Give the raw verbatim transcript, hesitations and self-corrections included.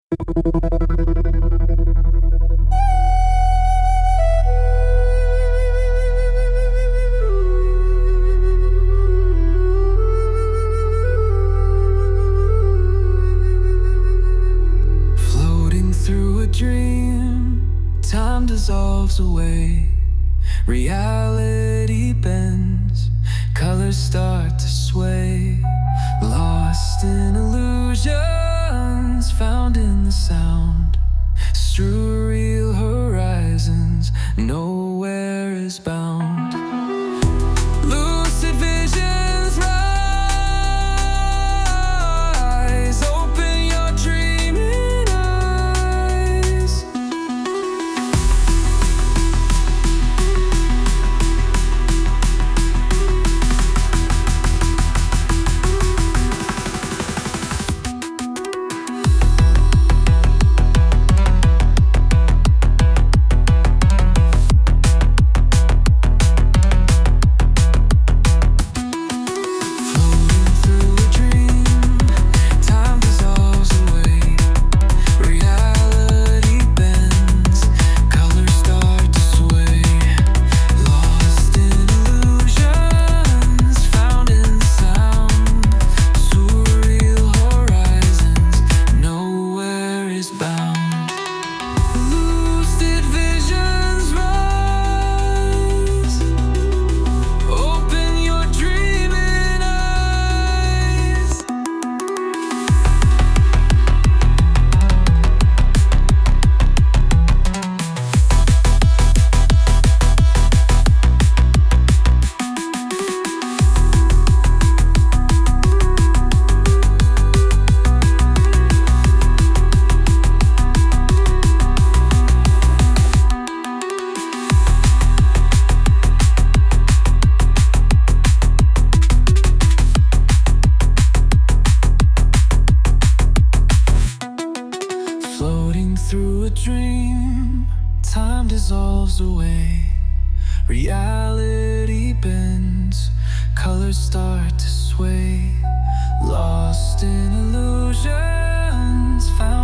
Floating through a dream, time dissolves away. Reality bends, colors start to sway. Lost in illusions, found in the sound. Strew real horizons, nowhere is bound. Lucid visions rise, open your dreaming eyes. Floating through a dream, time dissolves away. Reality bends, colors start to sway. Lost in illusions, found